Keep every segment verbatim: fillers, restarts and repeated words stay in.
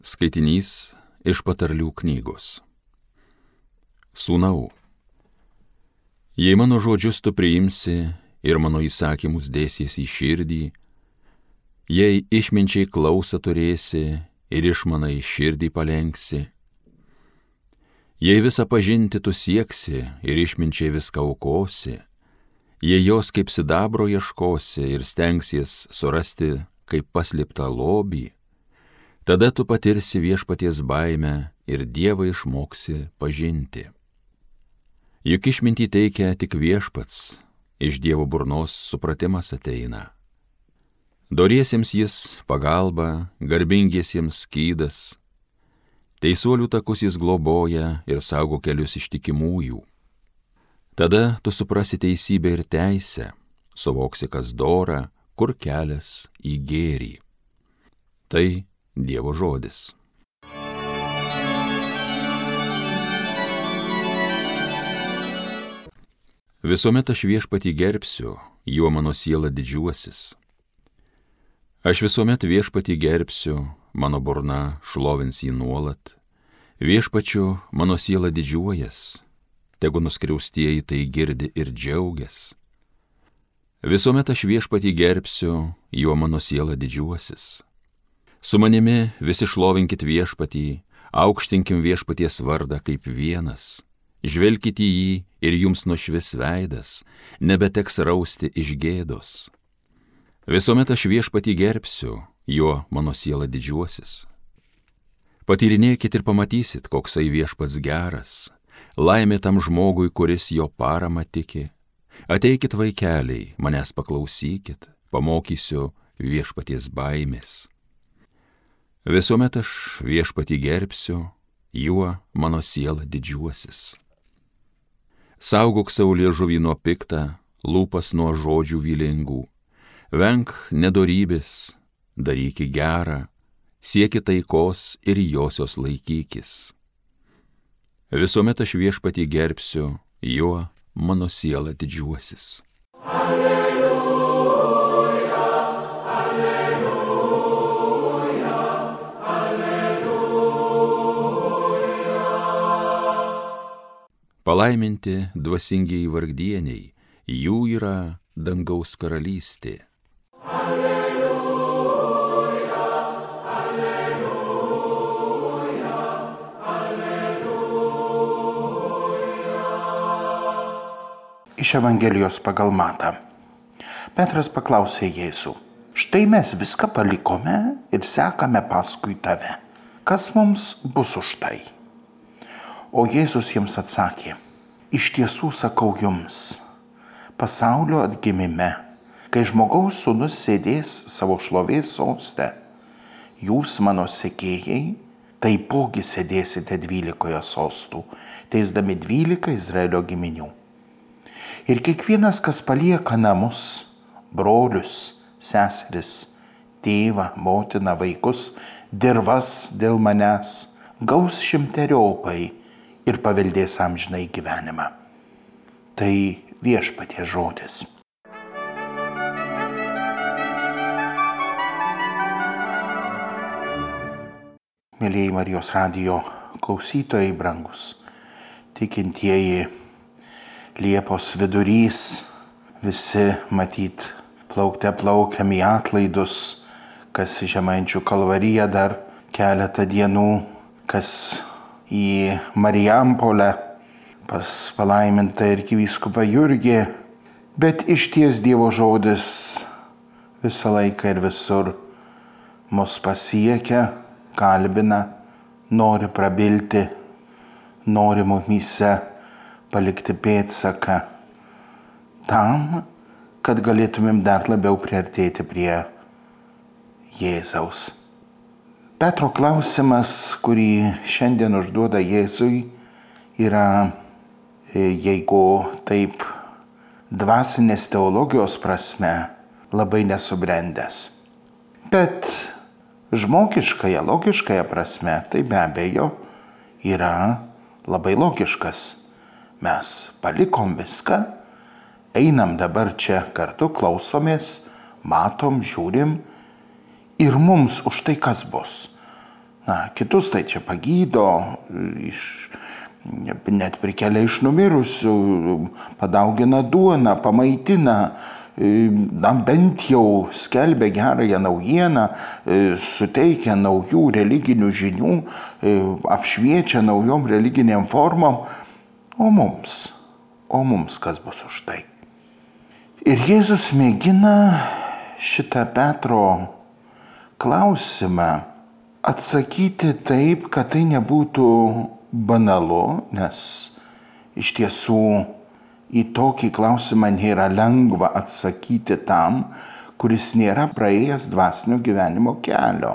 Skaitinys iš patarlių knygos. Sūnau, jei mano žodžius tu priimsi ir mano įsakymus dėsiesi į širdį, jei išminčiai klausą turėsi ir išmanai širdį palenksi, jei visą pažinti tu sieksi ir išminčiai viską aukosi, jei jos kaip sidabro ieškosi ir stengsies surasti kaip paslėptą lobį, tada tu patirsi viešpaties baimę ir Dievą išmoksi pažinti. Juk išmintį teikia tik viešpats, iš Dievo burnos supratimas ateina. Doriesiems jis pagalba, garbingiesiems skydas, teisuolių takus jis globoja ir saugo kelius ištikimųjų. Tada tu suprasi teisybę ir teisę, suvoksi, kas dora, kur kelias į gėrį. Tai Dievo žodis. Visuomet aš viešpatį gerbsiu, juo mano siela didžiuosis. Aš visuomet viešpatį gerbsiu, mano burna šlovins jį nuolat. Viešpačiu mano siela didžiuojas, tegu nuskriaustieji tai girdi ir džiaugias. Visuomet aš viešpatį gerbsiu, juo mano siela didžiuosis. Su manimi visi šlovinkit viešpatį, aukštinkim viešpaties vardą kaip vienas. Žvelkit į jį ir jums nušvis veidas, nebeteks rausti iš gėdos. Visuomet aš viešpatį gerbsiu, juo mano siela didžiuosis. Patyrinėkit ir pamatysit, koksai viešpats geras, laimė tam žmogui, kuris jo paramą tiki. Ateikit vaikeliai, manęs paklausykit, pamokysiu viešpaties baimės. Visuomet aš viešpatį gerbsiu, juo mano siela didžiuosis. Saugok savo liežuvį nuo piktą, lūpas nuo žodžių vylingų. Venk nedorybės, daryki gerą, sieki taikos ir josios laikykis. Visuomet aš viešpatį gerbsiu, juo mano siela didžiuosis. Alleluja, alleluja, alleluja. Palaiminti dvasingiai vargdieniai, jų yra dangaus karalystė. Alleluja, alleluja, alleluja. Iš Evangelijos pagal Matą. Petras paklausė Jėzų: štai mes viską palikome ir sekame paskui tave. Kas mums bus už tai? O Jėzus jiems atsakė: iš tiesų sakau jums, pasaulio atgimime, kai žmogaus sūnus sėdės savo šlovės soste, jūs, mano sekėjai, taipogi sėdėsite dvylikoje sostų, teisdami dvylika Izraelio giminių. Ir kiekvienas, kas palieka namus, brolius, seseris, tėvą, motiną, vaikus, dirvas dėl manęs, gaus šimteriopai ir paveldės amžinai gyvenimą. Tai viešpaties žodis. Mėlieji Marijos radijo klausytojai brangus, tikintieji, Liepos vidurys, visi matyt plaukte plaukiam į atlaidus, kas į Žemaičių kalvariją dar keletą dienų, kas į Marijampolę pas palaimintą arkivyskupą Jurgį, bet išties Dievo žodis visą laiką ir visur mus pasiekia, kalbina, nori prabilti, nori mumyse palikti pėdsaką tam, kad galėtumėm dar labiau priartėti prie Jėzaus. Petro klausimas, kurį šiandien užduoda Jėzui, yra, jeigu taip dvasinės teologijos prasme, labai nesubrendęs. Bet žmogiškąją, logiškąją prasme, tai be abejo yra labai logiškas. Mes palikom viską, einam dabar čia kartu, klausomės, matom, žiūrim ir mums už tai kas bus? Na, kitus tai čia pagydo, iš, net prikelia iš numirusių, padaugina duoną, pamaitina, na, bent jau skelbia gerąją naujieną, suteikia naujų religinių žinių, apšviečia naujom religiniam formom. O mums, o mums kas bus už tai? Ir Jėzus mėgina šitą Petro klausimą atsakyti taip, kad tai nebūtų banalu, nes iš tiesų į tokį klausimą nėra lengva atsakyti tam, kuris nėra praėjęs dvasinio gyvenimo kelio.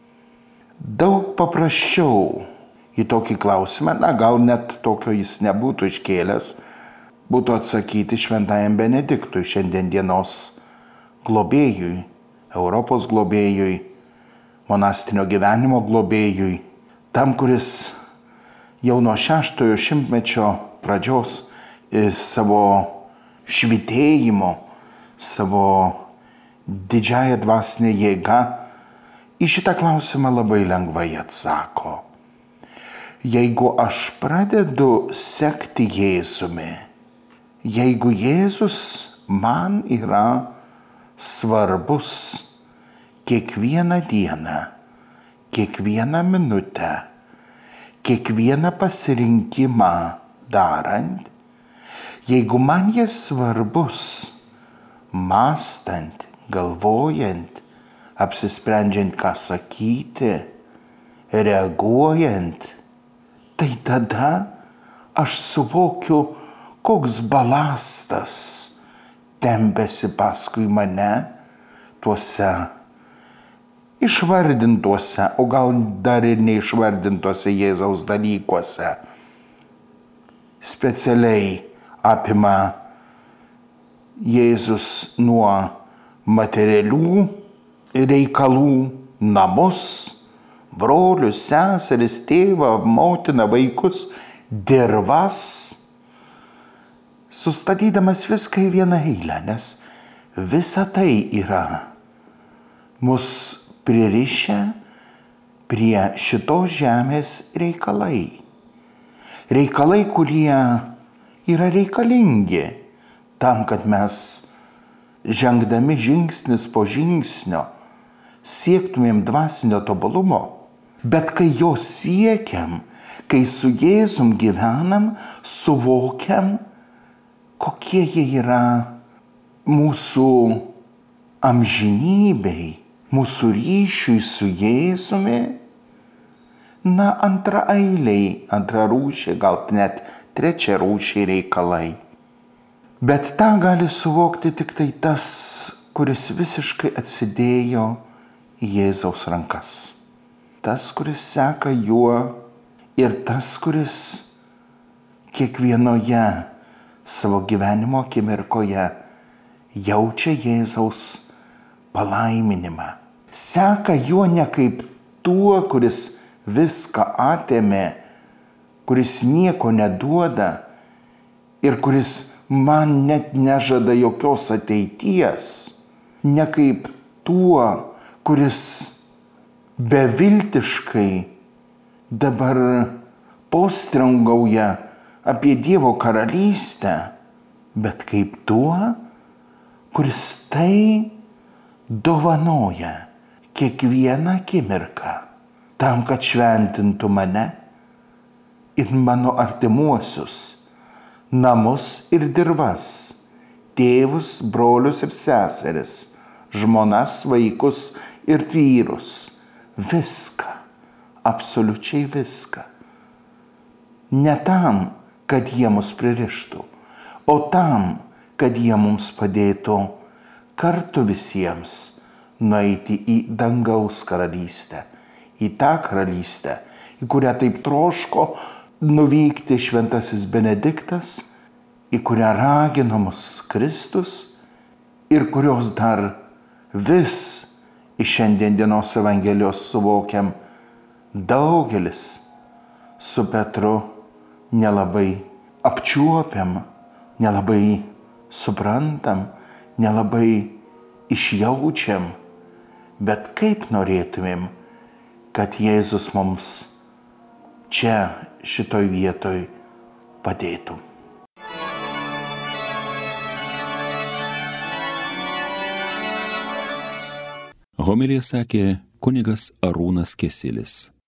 Daug paprasčiau į tokį klausimą, na gal net tokio jis nebūtų iškėlęs, būtų atsakyti šventajam Benediktui, šiandien dienos globėjui, Europos globėjui, monastinio gyvenimo globėjui, tam, kuris jau nuo šeštojo šimtmečio pradžios savo švitėjimo, savo didžiąją dvasinę jėgą į šitą klausimą labai lengvai atsako. Jeigu aš pradedu sekti Jėzumi, jeigu Jėzus man yra svarbus kiekvieną dieną, kiekvieną minutę, kiekvieną pasirinkimą darant, jeigu man jis svarbus, mąstant, galvojant, apsisprendžiant, ką sakyti, reaguojant, tai tada aš suvokiu, koks balastas tempėsi paskui mane tuose išvardintuose, o gal dar ir neišvardintuose Jėzaus dalykuose. Specialiai apima Jėzus nuo materialių reikalų, namus, brolius, seseris, tėvą, motiną, vaikus, dirvas, sustatydamas viską į vieną eilę, nes visa tai yra mus pririšę prie šitos žemės reikalai. Reikalai, kurie yra reikalingi tam, kad mes žengdami žingsnis po žingsnio siektumėm dvasinio tobulumo. Bet kai jo siekiam, kai su Jėzum gyvenam, suvokiam, kokie jie yra mūsų amžinybei, mūsų ryšiui su Jėzumi, na, antraeiliai, antrarūšiai, gal net trečiarūšiai reikalai. Bet tą gali suvokti tik tai tas, kuris visiškai atsidėjo į Jėzaus rankas. Tas, kuris seka juo ir tas, kuris kiekvienoje savo gyvenimo akimirkoje jaučia Jėzaus palaiminimą. Seka juo ne kaip tuo, kuris viską atėmė, kuris nieko neduoda ir kuris man net nežada jokios ateities, ne kaip tuo, kuris beviltiškai dabar postrangauja apie Dievo karalystę, bet kaip tuo, kuris tai dovanoja kiekvieną akimirką tam, kad šventintų mane ir mano artimuosius, namus ir dirvas, tėvus, brolius ir seseris, žmonas, vaikus ir vyrus. Viską, absoliučiai viską. Ne tam, kad jie mus pririštų, o tam, kad jie mums padėtų kartu visiems nueiti į dangaus karalystę, į tą karalystę, į kurią taip troško nuvykti šventasis Benediktas, į kurią ragino mus Kristus ir kurios dar vis iš šiandien dienos Evangelijos suvokiam daugelis su Petru nelabai apčiuopiam, nelabai suprantam, nelabai išjaučiam, bet kaip norėtumėm, kad Jėzus mums čia, šitoj vietoj padėtų. Homiliją sakė kunigas Arūnas Kesilis.